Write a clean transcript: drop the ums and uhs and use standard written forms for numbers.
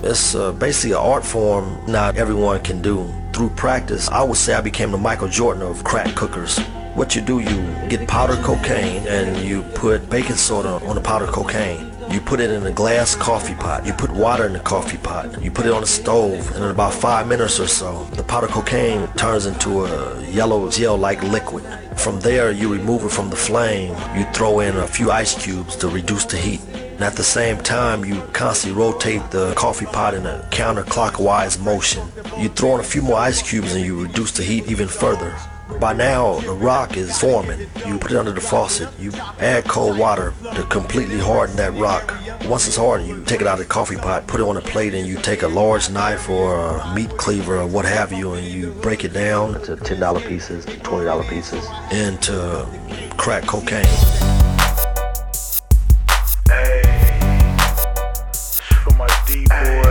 It's basically an art form not everyone can do. Through practice, I would say I became the Michael Jordan of crack cookers. What you do, you get powdered cocaine and you put baking soda on the powdered cocaine. You put it in a glass coffee pot. You put water in the coffee pot. You put it on the stove, and in about 5 minutes or so, the powdered cocaine turns into a yellow gel-like liquid. From there, you remove it from the flame. You throw in a few ice cubes to reduce the heat. And at the same time, you constantly rotate the coffee pot in a counterclockwise motion. You throw in a few more ice cubes and you reduce the heat even further. By now, the rock is forming. You put it under the faucet. You add cold water to completely harden that rock. Once it's hardened, you take it out of the coffee pot, put it on a plate, and you take a large knife or a meat cleaver or what have you, and you break it down to $10 pieces, $20 pieces into crack cocaine.